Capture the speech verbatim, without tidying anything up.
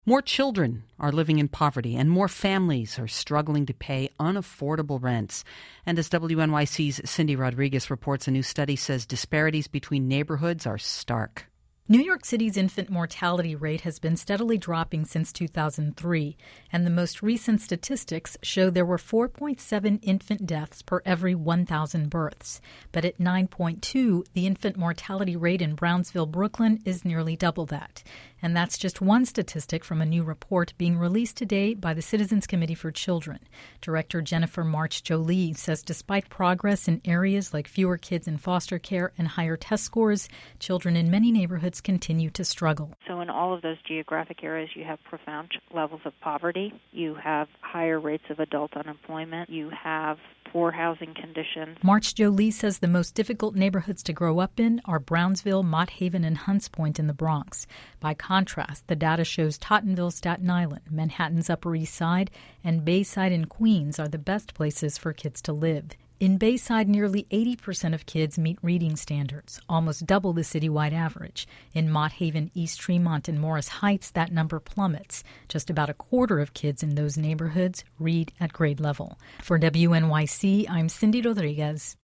More children are living in poverty, and more families are struggling to pay unaffordable rents. And as W N Y C's Cindy Rodriguez reports, a new study says disparities between neighborhoods are stark. New York City's infant mortality rate has been steadily dropping since two thousand three, and the most recent statistics show there were four point seven infant deaths per every one thousand births. But at nine point two, the infant mortality rate in Brownsville, Brooklyn is nearly double that. And that's just one statistic from a new report being released today by the Citizens Committee for Children. Director Jennifer March Jolie says despite progress in areas like fewer kids in foster care and higher test scores, children in many neighborhoods continue to struggle. So in all of those geographic areas, you have profound levels of poverty. You have higher rates of adult unemployment. You have poor housing conditions. March Jolie says the most difficult neighborhoods to grow up in are Brownsville, Mott Haven, and Hunts Point in the Bronx. By contrast, the data shows Tottenville, Staten Island, Manhattan's Upper East Side, and Bayside and Queens are the best places for kids to live. In Bayside, nearly eighty percent of kids meet reading standards, almost double the citywide average. In Mott Haven, East Tremont, and Morris Heights, that number plummets. Just about a quarter of kids in those neighborhoods read at grade level. For W N Y C, I'm Cindy Rodriguez.